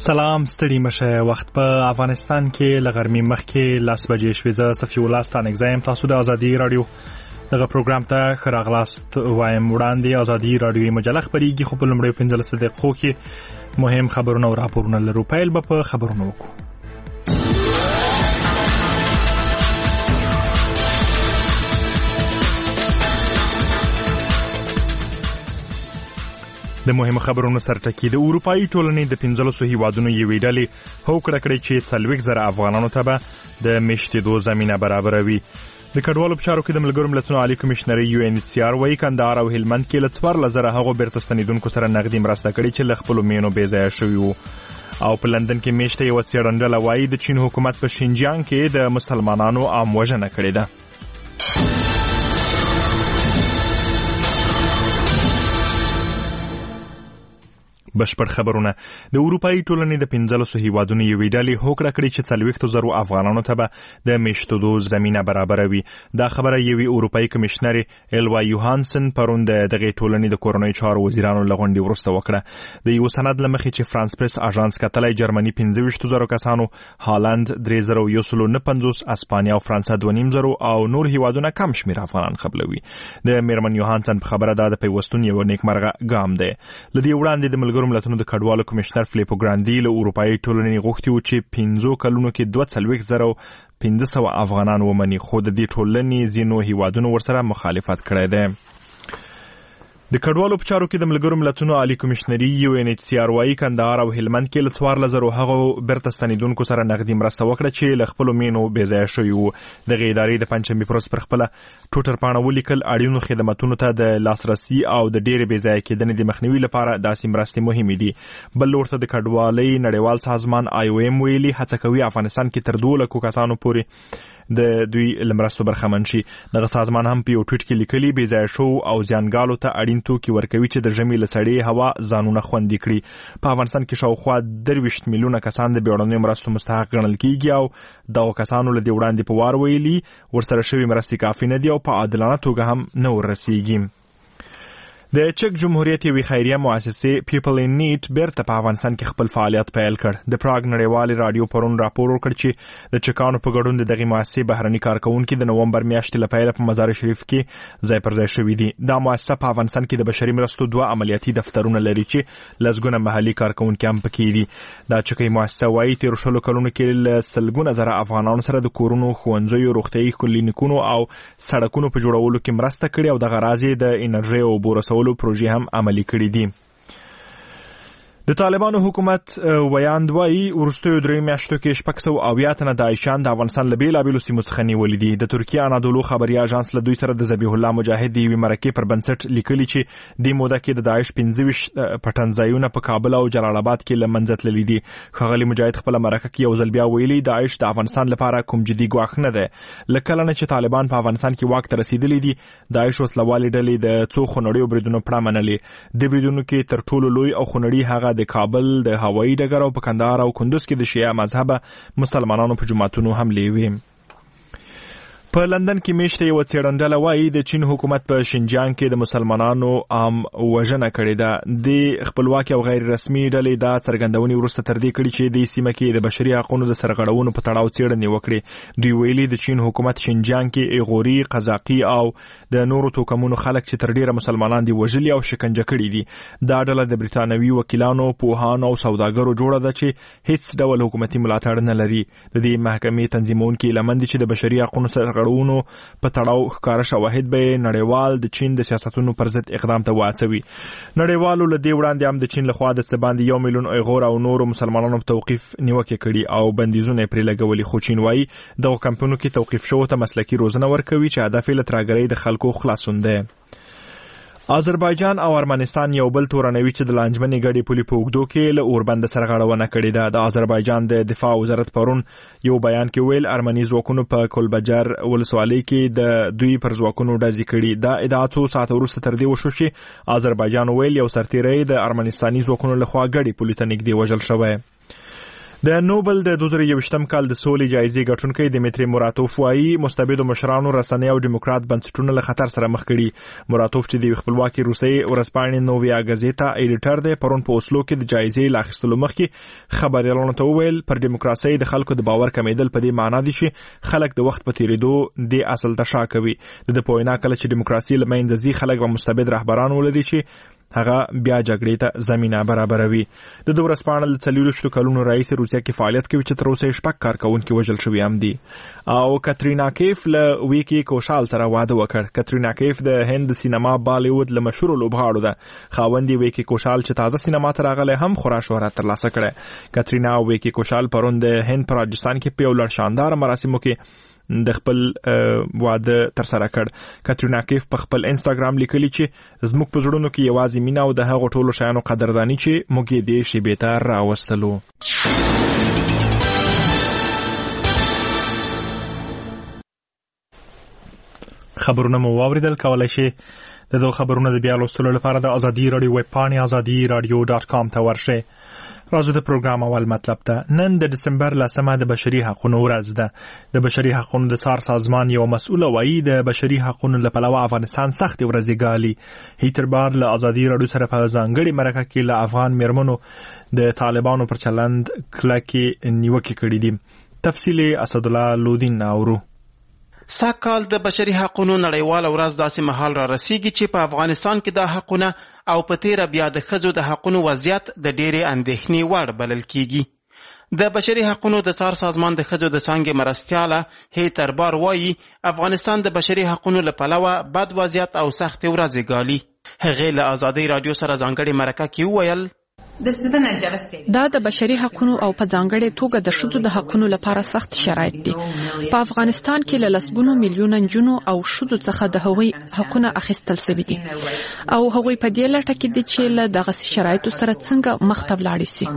سلام ستړي مشه. وخت په افغانستان کې لغرمې مخکې 10 بجې شوې. زه صفي الله ستانک زایم. تاسو د ازادي رادیو دغه پروګرام ته خراغلاست وایم. وړاندې ازادي رادیو مجله خبريږي، خو په لومړی 15 دقیقو کې مهم خبرونه او راپورونه لرو. پیل به په خبرونو وکړو. د مهمو خبرونو سرټکی. د اروپایي ټولنې د 15 هیوادونو یوې ډلې هوکړه کړې چې 40,000 افغانانو ته به د میشتېدو زمینه برابروي. د کډوالو په چارو کې د ملګرو ملتونو عالی کمشنري UNHCR وايي کندهار او هلمند کې له 14,000 هغو بیرته ستنېدونکو سره نغدي مرسته کړې چې له خپلو مینو بې ځایه شوي وو. او په لندن کې میشته یوه څېړنډله وايي د چین حکومت په شینجیانګ کې د مسلمانانو عام وژنه کړې ده. بشپړ خبرونه. د اروپایي ټولنې د 15 هیوادونو یوې ډلې هوکړه کړې چې 40,000 افغانانو ته به د میشتېدو زمینه برابروي. دا خبره یوې اروپایي کمشنر ایلوا یوهانسن پرون د دغې ټولنې د کورنۍ چارو وزیرانو له غونډې وروسته وکړه. د یو سند له مخې چې فرانس پریس اژانس کتلی جرمني 25,000 کسانو، هالند 3,149، اسپانیا او فرانسه 2,500 او نور هیوادونه کم شمیر افغانان قبلوي. د میرمن یوهانسن په خبره دا د پیوستون یو نیکمرغه ګام دی. لدی وړاندې د ملګرو ملتونو د کډوالو کمشنر فلیپو ګراندي له اروپایي ټولنې غوښتي و چې 15 کلونو کې 42,500 افغانان ومني، خو د دې ټولنې ځینو هیوادونو ورسره مخالفت کړی دی. د کډوالو په چارو کې د ملګرو ملتونو عالی کمشنري UNHCR وايي کندهار او هلمند کې له 14,000 هغو بیرته ستنېدونکو سره نغدي مرسته وکړه چې له خپلو مینو بې ځایه شوي وو. دغې ادارې د پنجشنبې په ورځ پر خپله ټوټر پاڼه ولیکل اړینو خدماتونو ته د لاسرسي او د ډېرې بې ځایه کېدنې د مخنیوي لپاره داسې مرستې مهمې دي. بل لور ته د کډوالۍ نړیوال سازمان IOM ویلي هڅه کوي افغانستان کې تر 2 لکو کسانو پورې د دوی لمرستو برخمن شي. دغه سازمان هم په یو ټویټ کې لیکلي بې ځایه شو او زیانګالو ته اړین توکي ورکوي چې د ژمي له سړې هوا ځانونه خوندي کړي. په افغانستان کې شاوخوا 23 میلیونه کسان د بیړنیو مرستو مستحق ګڼل کیږي او دغه کسانو له دې وړاندې په وار ویلي ورسره شوي مرستې کافي نه دي او په عادلانه توګه هم نه ورسیږي. د چک جمهوریت یوې خیریه مؤسسې پیپل ان نیډ بیرته په افغانستان کې خپل فعالیت پیل کړ. د پراګ نړیوالې رادیو پرون راپور ورکړ چې د چکانو په ګډون د دغې مؤسسې بهرني کارکونکي د نومبر میاشتې له پیله په مزار شریف کې ځای پر ځای شوي دي. دا مؤسسه په افغانستان کې د بشري مرستو 2 عملیاتي دفترونه لري چې لسګونه محلي کارکونکي هم پکې دي. دا چکۍ مؤسسه وايي تېرو 20 کلونو کې له سلګونه زره افغانانو سره د کورونو، ښوونځیو، روغتیايي کلینیکونو او سړکونو په جوړولو کې مرسته کړې او دغه راز د انرژۍ او اوبو رسولو پروژې هم عملي کړې دي. د طالبانو حکومت ویاند وايي وروستیو 3 میاشتو کې 600 تنه داعشان د افغانستان له بېلابېلو سیمو څخه نیولي دي. د ترکیه انادولو خبري اژانس له دوی سره د ذبیح الله مجاهد د یوې مرکې پر بنسټ لیکلي چې دې موده کې د داعش 25 پټنځایونه په کابل او جلال آباد کې له منځه تللي دي. ښاغلي مجاهد خپله مرکه کې یو ځل بیا ویلي داعش د افغانستان لپاره کوم جدي ګواښ نه دی. له کله نه چې طالبان په افغانستان کې واک ته رسېدلي دي داعش وسلوالې ډلې د څو خونړیو بریدونو پړه منلې. د بریدونو کې تر ټولو لوی او خونړي هغه د کابل د هوایي ډګر او په کندهار او کندوز کې د شیعه مذهبه مسلمانانو په جوماتونو حملې وې. په لندن کې میشته یو څېړنډله وايي د چین حکومت په شینجیانګ کې د مسلمانانو عام وژنه کړې ده. د خپلواکي او غیر رسمي ډلې دا څرګندونې وروسته تر دې کړي چې د سیمه کې د بشري حقوقو د سرغړونو په تړاو څېړنې وکړي. دوی ویلي د چین حکومت شینجیانګ کې ایغوري، قزاقي او د نورو توکمونو خلک چې تر ډیره مسلمانان دي وژلي او شکنجه کړي دي. دا ډله د بریتانوي وکیلانو، پوهانو او سوداګرو جوړه ده چې هیڅ ډول حکومتي ملاتړ نه لري. د دې محکمې تنظیمونکي لمن دي چې د بشري حقوقو سرغړونو په تړاو ښکاره شواهد به نړیوال د چین د سیاستونو پر ضد اقدام ته واچوي. نړیوالو له دې وړاندې هم د چین لخوا د څه باندې 1 میلیون ایغور او نورو مسلمانانو په توقیف نیوکې کړي او بندیزونه پرې لګولي. خو چین وايي دغه کمپنیو کې توقیف شوو ته مسلکي روزنه ورکوي چې هدف یې له ترهګرۍ د خلکو خلاصون دی. آذربایجان او ارمنستان یو بل تورنوي چې د لانجمنې ګډې پولې په اوږدو کې له اوربند سره غاړونه کړې ده. د آذربایجان د دفاع وزارت پرون یو بیان کې ویل ارمني ځواکونو په کلبجر ولسوالۍ کې د دوی پر ځواکونو ډزې کړي. دا ادعا څو ساعته وروسته تر دې وشو چې آذربایجان ویل یو سرتیری د ارمنستاني ځواکونو لخوا ګډې پولې ته نږدې وژل شوی. د نوبل د 2021م کال د سولې جایزې ګټونکي دیمیتری موراتوف وايي مستبدو مشرانو رسنۍ او دیموکرات بنسټونه له خطر سره مخ کړي. موراتوف چې د خپلواکي روسي ورځپاڼې نوویا غازیتا ایډیټر دی پرون په اوسلو کې د جایزې لاخیستلو مخکې خبريالانو ته وویل پر دیموکراسي د خلکو د باور کمیدل په دې معنی دي چې خلک د وخت په تیریدو د اصل ته شا کوي. د پوینا کله چې دیموکراسي لمنځه ځي خلک به مستبد رهبران ولري چې هغه بیا جګړې ته زمينه برابروي. د ورځپاڼې د 40 کلونو رئیس روسیا کې فعالیت کوي چې تر اوسه شپږ کارکونکي وژل شوي هم دي. او کاترینا کیف له ویکی کوشال سره واده وکړ. کاترینا کیف د هند سینما بالیوود له مشهور لوبغاړو ده. خاوندې ویکی کوشال چې تازه سینما ته راغلی هم خورا شهرت ترلاسه کړي. کاترینا او ویکی کوشال پرون د هند په راجستان کې په یو شاندار مراسمو کې د خپل واده تر سره کړ. کاترینا کیف په خپل انستګرام لیکلی چې زموږ په زړونو کې یوازې مینا او د هغو ټولو شیانو قدردانی چې موږ یې دې شیبې ته راوستلو. خبرونه مو واوریدل. کولای شئ د دوه خبرونو د بیا لوستلو لپاره د ازادي رادیو ویب پاڼې azadiradio.com ته ورشئ. راځو د پروګرام اول مطلب ته. نن د دسمبر 10 د بشري حقوقو ورځ ده. د بشري حقوقو د څار سازمان یو مسؤل وایي د بشري حقوقو لپاره افغانستان سخت ورځې ګالي. هیتر بار له ازادي رادیو سره په ځانګړي مرکه کې له افغان میرمنو د طالبانو پر چلند کلکې نیوکې کړې دي. تفصیل اسد الله لودین اورو. ساکال د بشري حقوقو نړیواله ورځ داسې مهال را رسیږي چې په افغانستان کې د حقوقو او په تیر بیا د ښځو د حقوقو وضعیت د ډېرې اندېښنې وړ بلل کیږي. د بشري حقوقو د څار سازمان د ښځو د څانګې مرستیاله هیتر بار وایي افغانستان د بشري حقوقو له پلوه بد وضعیت او سخت ورځې ګالي. هغې له ازادي رادیو سره ځانګړې مرکه کې وویل دا د بشري حقوقو او په ځانګړې توګه د ښځو د حقوقو لپاره سخت شرایط دي. په افغانستان کې له لسګونو میلیونه نجونو او ښځو څخه د هغوی حقوقونه اخیستل شوي دي او هغوی په دې لټه کې دي چې له دغه شرایطو سره څنګه مخ ته ولاړ شي.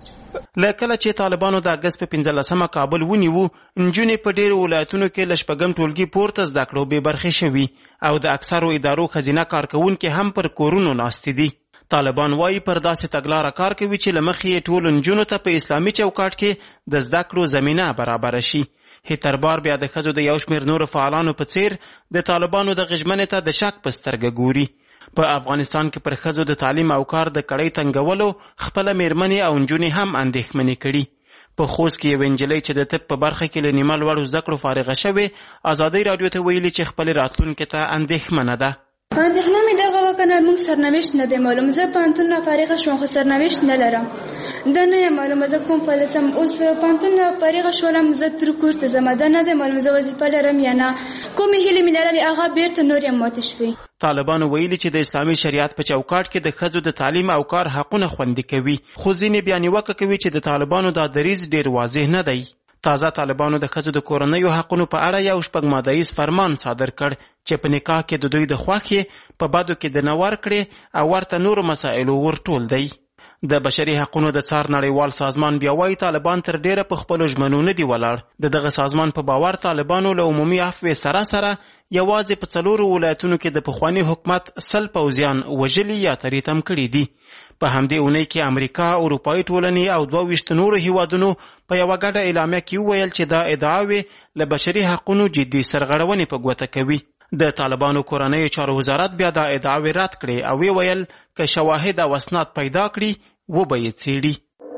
لکه چې طالبانو د اگست په 15 کابل ونیو، نجونې په ډېرو ولایتونو کې له شپږم ټولګي پورته زده کړو بې برخې شوي او د اکثرو ادارو ښځینه کارکوونکي هم پر کورونو ناستې دي. طالبان وایي پر داسې تګلاره کار کوي چې له مخې یې ټولو نجونو ته په اسلامي چوکاټ کې د زده کړو زمینه برابره شي. هیتربار بیا د ښځو د یو شمېر نورو فعالانو په څیر د طالبانو د غژمنې ته د شک په سترګه ګوري. په افغانستان کې پر ښځو د تعلیم او کار د کړۍ تنګولو خپله میرمنې او نجونې هم اندېښمنې کړي. په خوست کې یوه نجلۍ چې د طب په برخه کې له نیمه لوړو زده کړو فارغه شوې ازادۍ راډیو ته ویلي چې خپلې راتلونکي ته اندېښمنه ده. اندېښنه مې دغه وکنه موږ سرنوشت نه دی معلوم. زه پوهنتون نه فارغه شوم خو سرنوشت نه لرم. دا نه یم معلومه زه کوم فعالیت یم. اوس پوهنتون نه فارغه شولم زه تر کور ته ځم. دا نه دی معلوم زه وظیفه لرم یا نه. کومې هیلې مې لرلې هغه بیرته نور یې ماتې شوې. طالبانو ویلي چې د اسلامي شریعت په چوکاټ کې د ښځو د تعلیم او کار حقونه خوندي کوي، خو ځینې بیا نیوکه کوي چې د طالبانو دا دریځ ډېر واضح نه دی. تازه طالبانو د ښځو د کورنیو حقونو په اړه یو 6 مادهیز فرمان صادر کړ چې په نکاح کې د دوی د خوښې په بدو کې د نه ورکړې او ورته نورو مسایلو ورټول دی. د بشري حقوقو د څار نړیوال سازمان بیا وایي طالبان تر ډیره په خپلو ژمنو نه دي ولاړ. د دغه سازمان په باور طالبانو له عمومي عفوې سره یوازې په 4 ولایتونو کې د پخواني حکومت 100 پوځیان وژلي یا تریتم کړي دي. په همدې اونۍ کې امریکا، اروپایي ټولنې او 22 نورو هیوادونو په یوه ګډه اعلامیه کې وویل چې دا ادعاوې له بشري حقوقو جدي سرغړونې په ګوته کوي. د طالبانو کورنیو چارو وزارت بیا دا ادعاوې رد کړې او ویل که شواهد او اسناد پیدا کړي و به یې څېړي.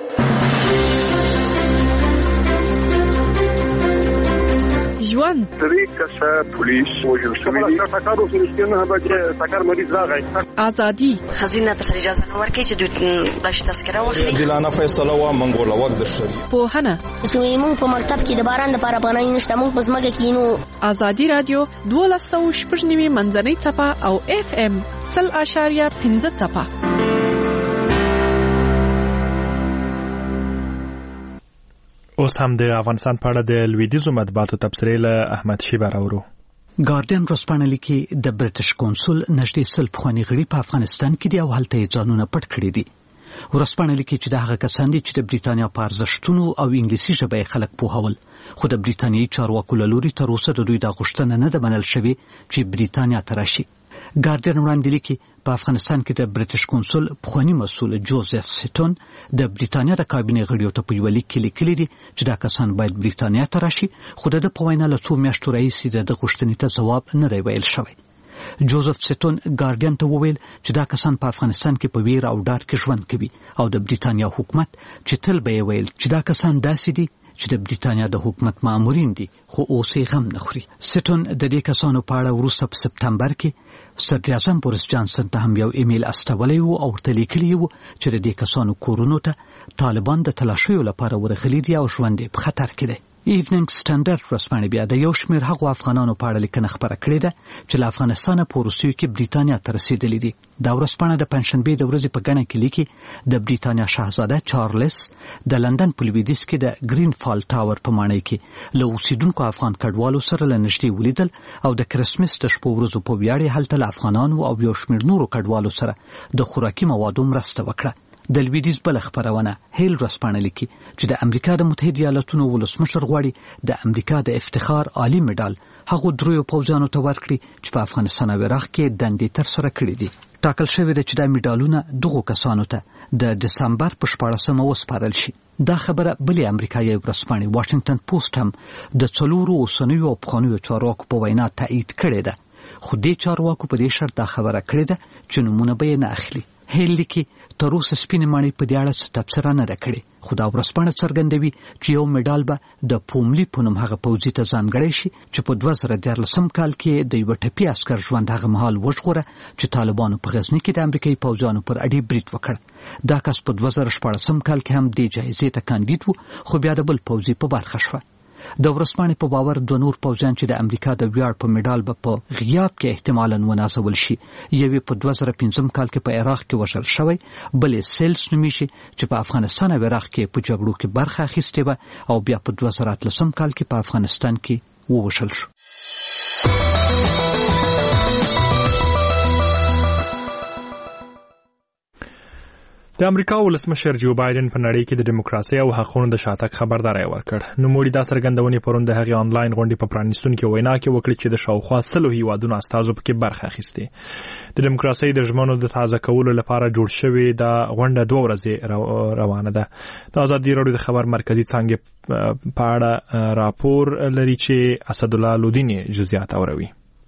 ژوند پولیس وژل شوي دي. ازادي خزینه ته اجازه نه ورکړي چې دوی بلش تذکره واخلي. عادلانه فیصله و منګول وخت د شریعت. پوهنه موږ په مکتب کې د باران لپاره پناه نشته. موږ په ځمکه کې نو. ازادي رادیو 1290 منځنۍ څپه او FM 0.5 څپه. اوس هم د افغانستان په اړه د لویدیځو مطبوعاتو تبصرې له احمد شیبه راوړو. ګارډین ورځپاڼه لیکي د برټش کونسل نږدې 100 پخواني غړي په افغانستان کې دي او هلته یې ځانونه پټ کړي دي. ورځپاڼه لیکي چې د هغه کسان دي چې د بریتانیا په ارزښتونو او انګلیسي ژبه یې خلک پوهول، خو د بریتانیایي چارواکو له لوري تر اوسه د دوی دا غوښتنه نه ده منل شوې چې بریتانیا ته راشي. ګارډین وړاندې لیکي په افغانستان کې د برټش کونسل پخوانی مسؤل جوزف سټون د بریتانیا د کابینې غړیو ته په یو لیک کې لیکلي دي چې دا کسان باید بریتانیا ته راشي، خو د په وینا له څو میاشتو راهیسې د غوښتنې ته ځواب نه دی ویل شوی. جوزف سټون ګارډین ته وویل چې دا کسان په افغانستان کې په ویر او ډار کې ژوند کوي او د بریتانیا حکومت چې تل به ویل چې دا کسان داسې دي چې د بریتانیا د حکومت مامورین دي، خو اوس یې غم نه خوري. سټون د دې کسانو په اړه وروسته په سپتمبر کې صدر اعظم بوریس جانسن ته هم یو ایمیل استولی و او ورته لیکلی و چې د دې کسانو کورونو ته طالبان د تلاشیو لپاره ورغلي دي او ژوند یې په خطر کې دی. ایوننګ سټانډرډ ورځپاڼه بیا د یو شمېر هغو افغانانو په اړه لیکنه خپره کړې ده چې له افغانستانه په وروستیو کې بریتانیا ته رسېدلي دي. دا ورځپاڼه د پنجشنبې د ورځې په ګڼه کې لیکي د بریتانیا شاهزاده چارلس د لندن په لویدیځ کې د ګرین فال ټاور په ماڼۍ کې له اوسیدونکو افغان کډوالو سره له نږدې ولیدل او د کرسمس د شپو ورځو په ویاړ یې هلته له افغانانو او یو شمېر نورو کډوالو سره د خوراکي موادو مرسته وکړه. د لویدیځ بل خبرونه هیل ورځپاڼه لیکي چې د امریکا د متحده ایالاتونو ولسمشر غواړي د امریکا د افتخار عالی مډال هغو دریو پوځیانو ته ورکړي چې په افغانستان او عراق کې دندې ترسره کړې دي. ټاکل شوې ده چې دا مډالونه دغو کسانو ته د دسمبر په 14مه وسپارل شي. دا خبره بلې امریکایي ورځپاڼې واشنگټن پوسټ هم د څلورو اوسنیو او پخوانیو چارواکو په وینا تایید کړې ده، خو دې چارواکو په دې شرط دا خبره کړې ده چې نومونه به یې نه اخلي. هیل لیکي تر اوسه سپینې ماڼۍ په دې اړه څه تبصره نه ده کړې، خو دا ورځپاڼه څرګندوي چې یو مډال به د پوملي په نوم هغه پوځي ته ځانګړی شي چې په 2014 کال کې د یوه ټپي عسکر ژوند هغه مهال وژغوره چې طالبانو په غزني کې د امریکایي پوځیانو پر اډې برید وکړ. دا کس په 2014 کال کې هم دې جایزې ته کاندید و، خو بیا د بل پوځي په برخه شوه. د ورځپاڼې په باور د نور پوځیان چې د امریکا د ویاړ په مډال به په غیاب کې احتمالاً ونازول شي. یوې په 2015 کال کې په عراق کې وژل شوی، بلې سیلز نومیږي چې په افغانستان او عراق کې په جګړو کې برخه اخیستې وه او بیا په 2013 کال کې په افغانستان کې ووژل شو. د امریکا ولسمشر جو بایدن په نړۍ کې د دیموکراسي او حقوقو د شاتګ خبرداري ورکړ. نوموړي دا څرګندونې پرون د هغې آنلاین غونډې په پرانیستونکې وینا کې وکړې چې د شاوخوا 100 هیوادونو استازو پکې برخه اخیستې. د دیموکراسي د ژمنو د تازه کولو لپاره جوړ شوی دا غونډه 2 ورځې روانه ده. د ازادي راډیو د خبر مرکزی څانګې په اړه راپور لري چې اسد الله لودین جزئیات اوروي.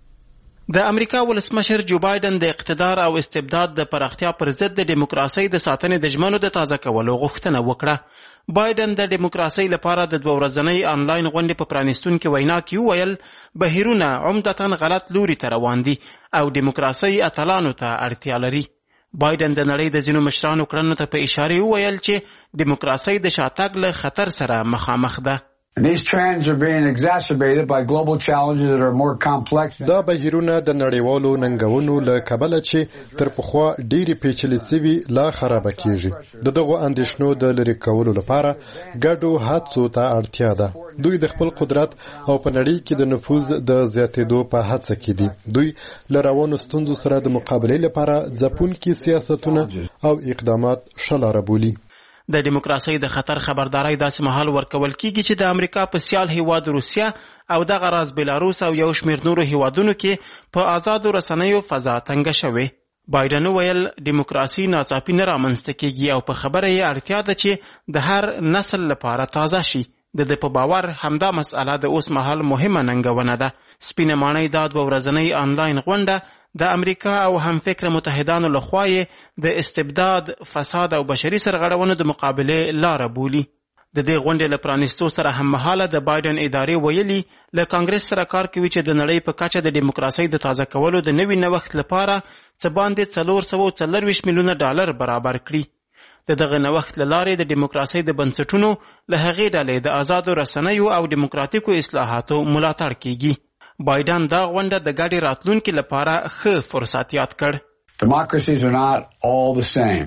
د امریکا ولسمشر جو بایدن د اقتدار او استبداد د پراختیا پر ضد د دیموکراسي د ساتنې د ژمنو د تازه کولو غوښتنه وکړه. بایدن د دیموکراسي لپاره د 2 ورځنۍ آنلاین غونډې په پرانیستونکې وینا کې وویل بهیرونه عمدتاً غلط لوري ته روان دي او دیموکراسي اتلانو ته اړتیا لري. بایدن د نړۍ د ځینو مشرانو کړنو ته په اشاره وویل چې دیموکراسي د شاتګ له خطر سره مخامخ ده. And these trends are being exacerbated by global challenges that are more complex. دا بهیرونه د نړیوالو ننګونو له کبله چې تر پخوا ډېری پیچلې سوي لا خراب کیږي. دغه اندیشنو د لری کولو لپاره ګډو هڅو ته اړتیا ده. دوی د خپل قدرت او په نړۍ کې د نفوذ د زیاتېدو په هڅه کې دي. دوی له روانو ستونزو سره د مقابلې لپاره ځپونکي سیاستونه او اقدامات شلاره بولي. د دیموکراسي د خطر خبرداري داسې مهال ورکول کیږي چې د امریکا په سیال هیواد روسیا او د غراز بلاروس او یو شمېر نورو هیوادونو کې په آزادو رسنیو فضا تنګه شوې. بایدن ویل دیموکراسي ناڅاپي نه رامنځته کیږي او په خبره یې اړتیا ده چې د هر نسل لپاره تازه شي. د په باور همدا مسأله د اوس مهال مهمه ننګونه ده. سپینه ماڼۍ دا 2 ورځنۍ آنلاین غونډه د امریکا او همفکر متحدانو لخوا یې د استبداد، فساد او بشري سرغړونو د مقابلې لاره بولي. د دې غونډې له پرانیستو سره هممهاله د بایدن ادارې ویلي له کانګرس سره کار کوي چې د نړۍ په کچه د دیموکراسي د تازه کولو د نوي نوښت لپاره څه باندې $440 میلیونه برابر کړي. د دغه نوښت له لارې د دیموکراسي د بنسټونو له هغې ډلې د آزادو رسنیو او دیموکراتیکو اصلاحاتو ملاتړ کیږي. بایدن دا غونډه د ګډې راتلونکي لپاره ښه فرصت یاد کړ. Democracies are not all the same.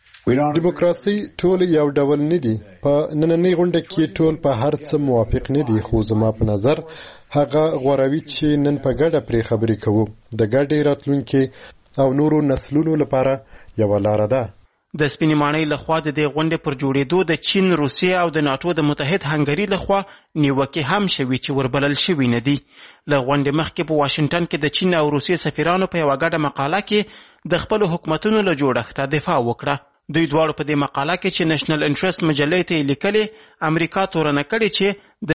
دیموکراسي ټول یو ډول نه دي. په نننۍ غونډه کې ټول په هر څه موافق نه دي، خو زما په نظر هغه غوروي چې نن په ګډه پرې خبرې کوو. د ګډې راتلونکي او نورو نسلونو لپاره یو لاره ده. د سپینې ماڼۍ لخوا د دې غونډې پر جوړېدو د چین، روسیې او د ناټو د متحد هنګري لخوا نیوکې هم شوي چې وربلل شوي نه دي. له غونډې مخکې په واشنګټن کې د چین او روسیې سفیرانو په یوه ګډه مقاله کې د خپلو حکومتونو له جوړښته دفاع وکړه. دوی دواړو په دې مقاله کې چې نېشنل انټرست مجلې ته یې لیکلې، امریکا تورنه کړې چې